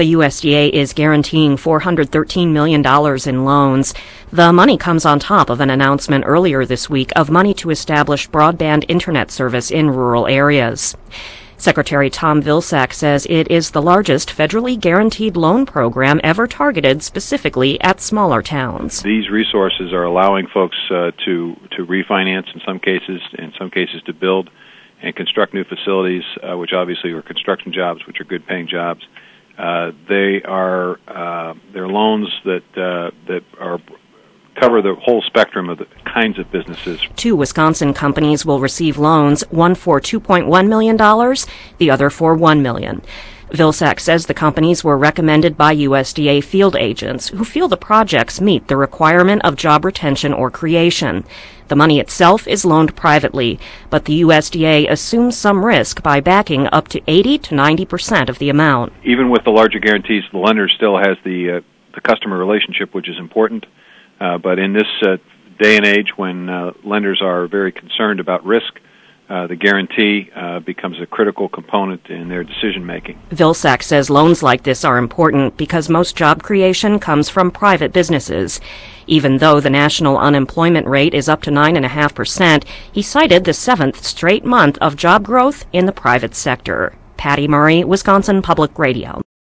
The USDA is guaranteeing $413 million in loans. The money comes on top of an announcement earlier this week of money to establish broadband internet service in rural areas. Secretary Tom Vilsack says it is the largest federally guaranteed loan program ever targeted specifically at smaller towns. These resources are allowing folks to refinance in some cases to build and construct new facilities, which obviously are construction jobs, which are good-paying jobs. They're loans that cover the whole spectrum of the kinds of businesses. 2 Wisconsin companies will receive loans, one for $2.1 million, the other for $1 million. Vilsack says the companies were recommended by USDA field agents who feel the projects meet the requirement of job retention or creation. The money itself is loaned privately, but the USDA assumes some risk by backing up to 80 to 90% of the amount. Even with the larger guarantees, the lender still has the customer relationship, which is important. But in this day and age when lenders are very concerned about risk, the guarantee becomes a critical component in their decision-making. Vilsack says loans like this are important because most job creation comes from private businesses. Even though the national unemployment rate is up to 9.5%, he cited the 7th straight month of job growth in the private sector. Patty Murray, Wisconsin Public Radio.